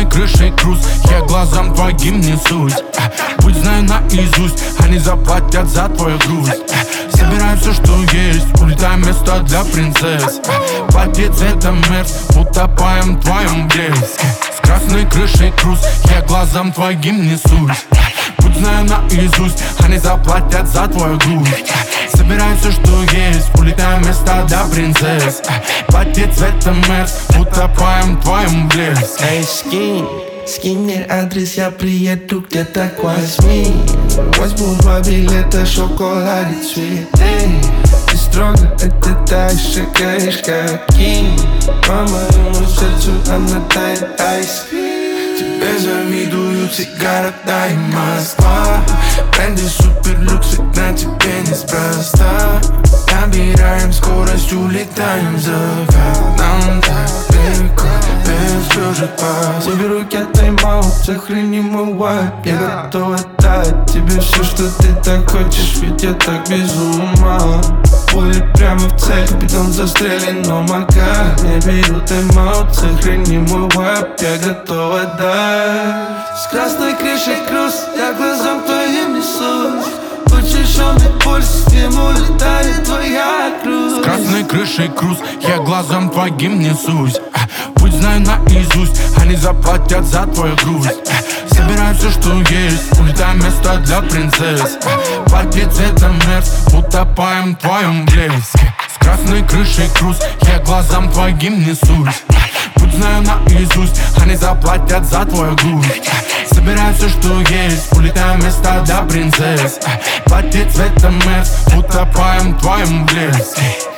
красной крышей круз, я глазам твоим несусь. Путь знаю наизусть, они заплатят за твою грусть. Собираем все, что есть, улетаем место для принцесс. Платье цветом мерз, утопаем в твоем блеске. С красной крышей круз, я глазам твоим несусь. Путь знаю наизусть, они заплатят за твою грусть. Собираем все, что есть, улетаем место для принцесс. Платье цветом мерз, утопаем в твоем блеске. Эй, скинь мне адрес, я приеду, где так возьми. Возьму 2 билета, шоколад и цвет. Эй, ты строго одеваешь, шагаешь как кинь. По моему сердцу она тает айскрим. Тебе завидуют все города и Москва. Бренды суперлюкс, ведь на тебе неспроста. Набираем скорость, улетаем за город. Нам так легко, без чужих паз. Заберу я тайм-аут, сохрани мой вайб. Я готов отдать тебе все, что ты так хочешь, ведь я так без ума. Пули прямо в цель, капитан застрелен, но мака. Не беру тайм-аут, сохрани мой вайб. Я готов отдать. С красной крышей круз, я глазам твоим несусь. Учащенный пульс, с ним улетает твоя грусть. С красной крышей круз, я глазам твоим несусь. Путь знаю наизусть, они заплатят за твою грусть. Собираем все, что есть, улетаем место для принцесс. Платье цветом мерз, утопаем в твоем блеске. С красной крышей круз, я глазам твоим несусь. Путь знаю наизусть, они заплатят за твою грусть. Собираем все, что есть, улетаем место для принцесс. Платье цветом мерз, утопаем в твоем блеске.